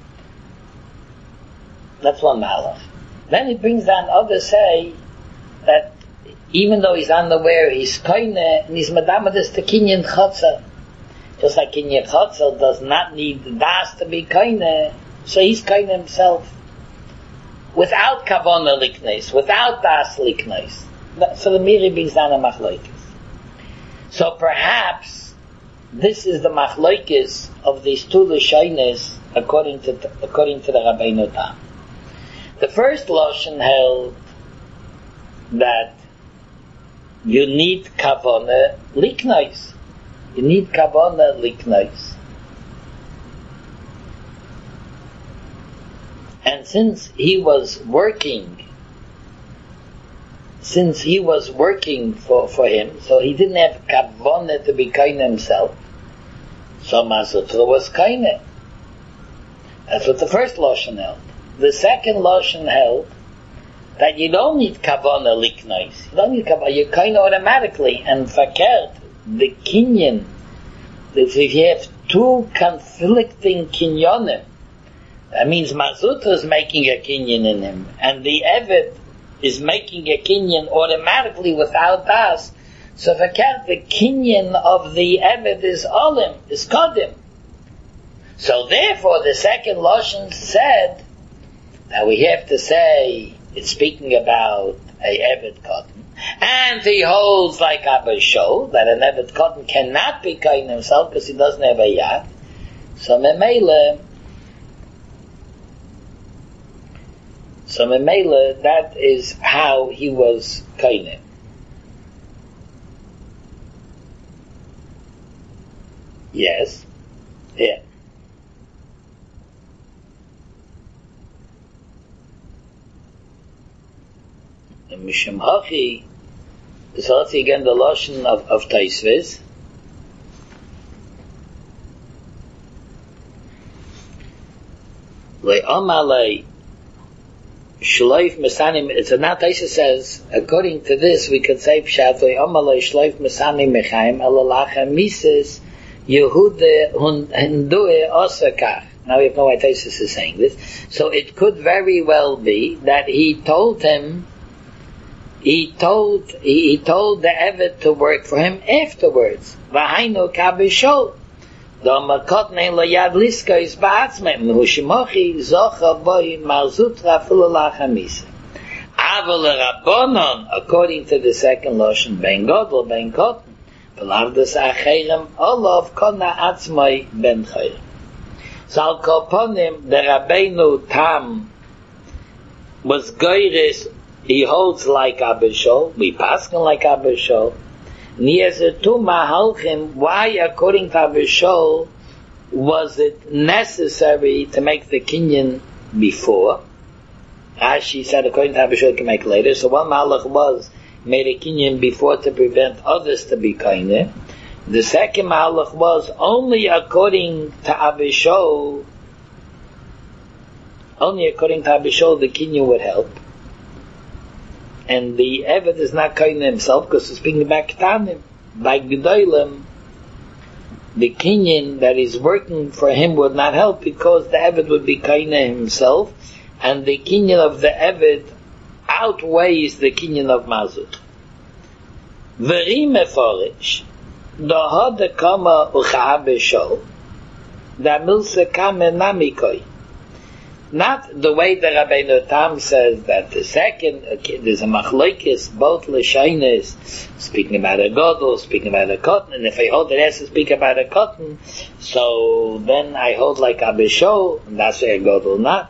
That's one malach. Then he brings down others say that even though he's unaware, he's koine, and he's madamadis to kinyan chotzer. Just like kinyan chotzer does not need das to be koine, so he's koine himself. Without kavana liknes, without das liknes. So the Miri brings down a machlokes. So perhaps this is the machlokes of these two lashonos according to according to the Rabbeinu Tam. The first lashon held that you need kavana liknes. You need kavana liknes. And since he was working, since he was working for, for him, so he didn't have kavanah to be kind himself, so Mazutra was kind. That's what the first lashon held. The second lashon held that you don't need kavanah liknais. You don't need kavanah. You're kind automatically. And fakert, the kinyan, if you have two conflicting kinyonim, that means Mazutra is making a kinyan in him, and the Eved is making a kinyan automatically without das. So fakert, the kinyan of the Eved is olim, is kodim. So therefore, the second lashon said that we have to say it's speaking about a Eved cotton, and he holds like Abba Shol that an Eved cotton cannot be kind himself because he doesn't have a yad. So memele. So Memele, that is how he was kaineh. Yes. Yeah. And Mishum Hachi is also again the lashon of, of Taisviz. Le'amalei Shloif Mesanim, it's a not Taisa says, according to this, we could say Pshat, Amalei Shloif Mesanim Mechaim, Elalachem Mises, Yehuda Hundue Osakach. Now we have no idea Taisa is saying this. So it could very well be that he told him, he told, he, he told the Eved to work for him afterwards. Vahainu Kabishol. Da makot nein lo yad liska is baatsme hushimochi zocha boy marzutra full lachamis. Aval rabbanon, according to the second lotion, ben godel ben kotten, belavdes acherem olav kona atzmai ben chayim. Zal kolponim the Rabbeinu Tam was goyres. He holds like Abishol. We paskin like Abishol. Why, according to Abishol, was it necessary to make the kinyan before? As she said, according to Abishol, you can make later. So one malach was made a kinyan before to prevent others to be kinyan. The second malach was only according to Abishol. Only according to Abishol, the kinyan would help. And the Eved is not kind himself because he's speaking about Ketanim. By Gedolim, the Kinyan that is working for him would not help because the Eved would be kind himself, and the Kinyan of the Eved outweighs the Kinyan of Mazut. V'ri meforish, doha de kama ucha b'shol, da milse kame namikoi. Not the way the Rabbeinu Tam says that the second, okay, there's a machlokes, both l'shainis, speaking about a godel, speaking about a cotton, and if I hold it has to speak about a cotton, so then I hold like Abishol, and that's why a godel not.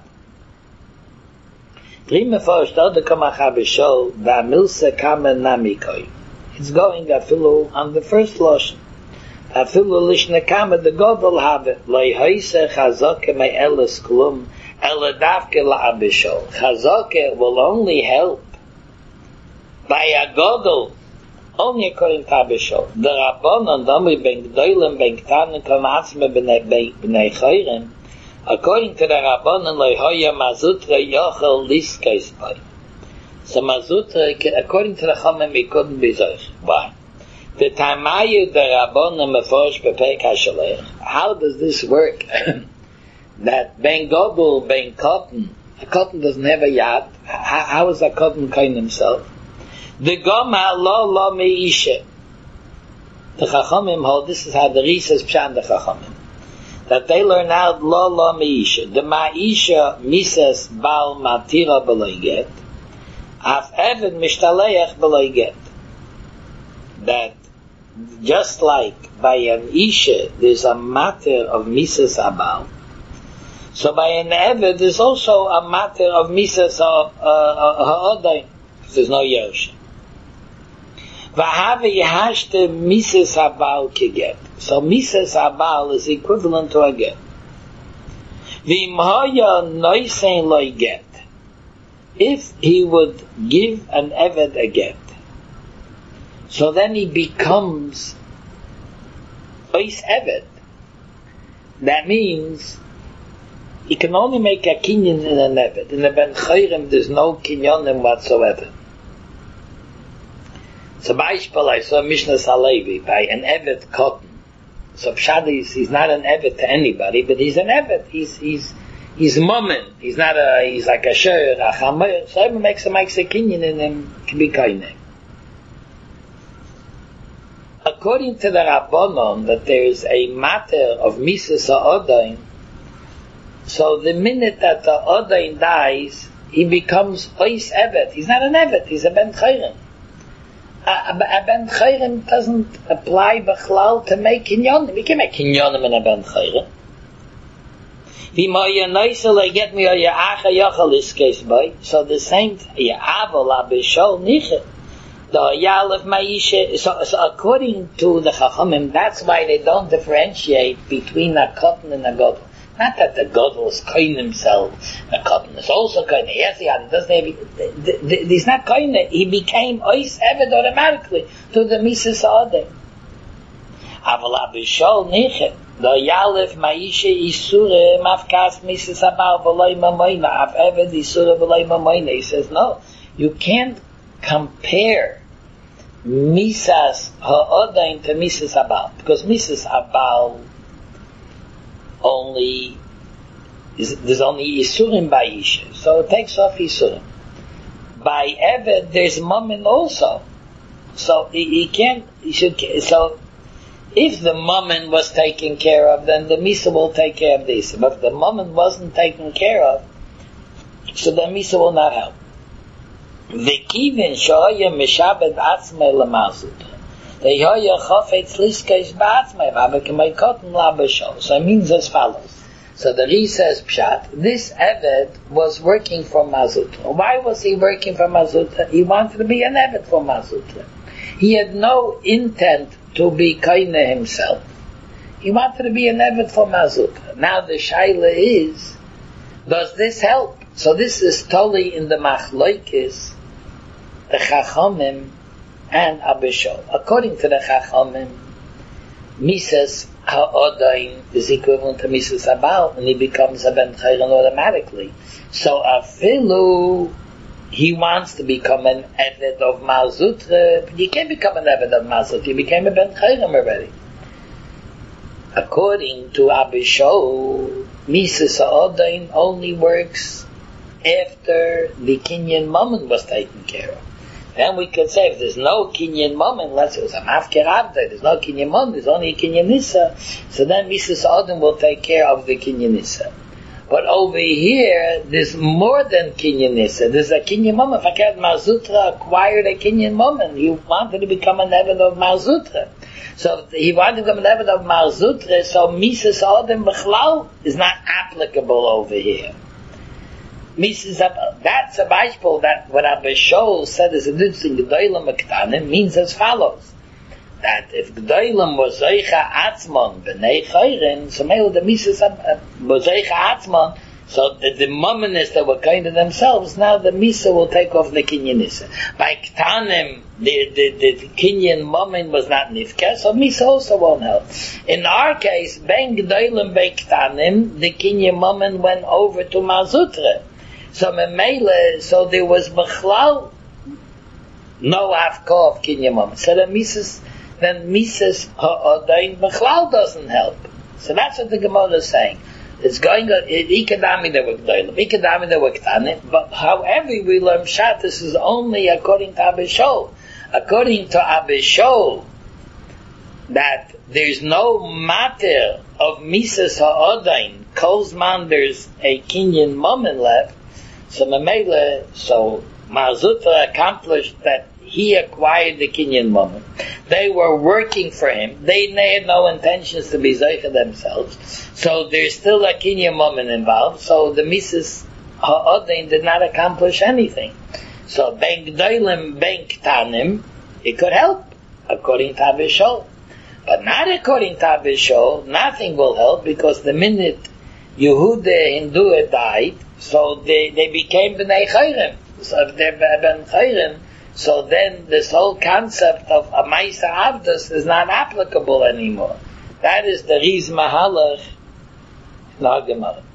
It's going afilu on the first lotion. Afilu lishna kama the godel have it, loy chazake me eles klum, Eladavke la Abishol. Chazake will only help by a godel, only according to Abishol. The Rabbanon, Domri ben Gdoilem ben Ktanim kamatzme b'nei chayrim, according to the Rabbanon, loyhoya mazutra yochel liskais by. So mazutra, according to the Chomim, it couldn't be zoich. Why? The Tamayu the Rabbanon meforish b'pei kashalech. How does this work? That ben godel, ben cotton, a cotton doesn't have a yad. How, how is a cotton kind himself? The goma lo lo meisha. The chachamim hold, this is how the Risas pshan the chachamim, that they learn out lo lo meisha. The maisha misas bal matira b'loy get, af eved mishtaleach b'loy get. That just like by an isha, there's a matter of misas abal. So by an Eved, there's also a matter of Misas Ha'odai, if there's no Yerush. V'havi yehashte Misas Habal Keget. So Misas Habal is equivalent to a get. V'im haya noisein loy get. If he would give an Eved a get, so then he becomes Ois Eved. That means he can only make a kinyan in an Eved. In the Ben Chayrim, there's no kinyanim whatsoever. So, Beispiel, I saw Mishnah Salevi by an Eved cotton. So, Pshadi is, he's not an Eved to anybody, but he's an Eved. He's, he's, he's Momen. He's not a, he's like a Sher, a Chamer. So, everyone makes a, makes a kinyan in him, can be kaineh. According to the Rabbanon, that there is a matter of Misas Ha'odain, so the minute that the Odain dies, he becomes Ois Eved. He's not an Eved, he's a Ben Chayrim. A, a, a Ben Chayrim doesn't apply Bechlal to make Kinyonim. He can make Kinyonim in a Ben Chayrim. So the same, so, so according to the Chachamim, that's why they don't differentiate between a cotton and a godel. Not that the godel is koin himself, the cotton is also koin. Yes, he doesn't have, he's not koin, he became ois eved automatically to the Misas Ha'odai. Aval Abishol nichet, the Yalef Maisha Isure Mafkas Misas Habal V'loi Mamoina, Av Eved Isure V'loi Mamoina. He says, no, you can't compare Misas Ha'odai to Misas Habal, because Misas Habal only is, there's only Isurim by Isha, so it takes off Isurim. By Eved, there's Mammon also, so he, he can't. He should. So if the moment was taken care of, then the Misa will take care of the Issa. But if the moment wasn't taken care of, so the Misa will not help. V'kivin shoya mishabed atzmei l'mazut. Ve'yoya chofetz liskeish ba'atzmei v'avekemei kotten la'bashol. So it means as follows. So the Ri says, Pshat, this Eved was working for Mazutra. Why was he working for Mazutra? He wanted to be an Eved for Mazutra. He had no intent to be Kaina himself. He wanted to be an Eved for Mazutra. Now the Shaila is, does this help? So this is totally in the Machloikis, the Chachamim and Abishol. According to the Chachamim, Misas Ha'odain is equivalent to Misas Abal, and he becomes a Ben Chayran automatically. So Afilu, he wants to become an Eved of Malzutra, but you can't become an Eved of Malzutra, you became a Ben Chayran already. According to Abishol, Misas Ha'odain only works after the Kinyan Mammon was taken care of. Then we could say, if there's no Kinyan Mammon, unless it was a Mafker Avda, there's no Kinyan Mammon, there's only a Kinyan Nissa, so then Misas Adam will take care of the Kinyan Nissa. But over here, there's more than Kinyan Nissa. There's a Kinyan Mammon. Fakir Marzutra acquired a Kinyan Mammon. He wanted to become an Eved of Marzutra. So he wanted to become an Eved of Marzutra, so Misas Adam B'chlal is not applicable over here. Misas Abal. That's a Beispiel that what Abishol said is a difference in Gedolim Aktanim means as follows. That if Gedolim was Zeicha Atzmon B'nei Chayrin, so maybe the Misas was Zeicha Atzmon, so the, the Momonists that were kind of themselves, now the Misa will take off the Kinyan Nisa. By Ktanim, the, the, the Kinyan Momon was not Nifka, so Misa also won't help. In our case, Ben Gedolim Bei Ktanim, the Kinyan Momon went over to Mazutra. So Memele, so there was Bechlal, no Afko of Kinyan Momon. So the Misas, then Misas Ha'odain Bechlal doesn't help. So that's what the Gemara is saying. It's going on, Ikadami they were Gdolim, Ikadami they were Ktanim, but however we learn Pshat, this is only according to Abishol. According to Abishol, that there's no matter of Misas Ha'odain, Kozman there's a Kinyan Momon left, so Mamela, so Marzutra accomplished that he acquired the Kinyan Momon. They were working for him. They had no intentions to be Zeicha themselves. So there's still a Kinyan Momon involved. So the Misas Ha'odain did not accomplish anything. So Ben Gdolim, Ben Ktanim, it could help, according to Abishol. But not according to Abishol, nothing will help, because the minute Yehuda Hindua died, so they, they became B'nai Chayrim. So if they're Ben Chayrim, so then this whole concept of a Maisa Avdus is not applicable anymore. That is the Riz Mahalach in our Gemara.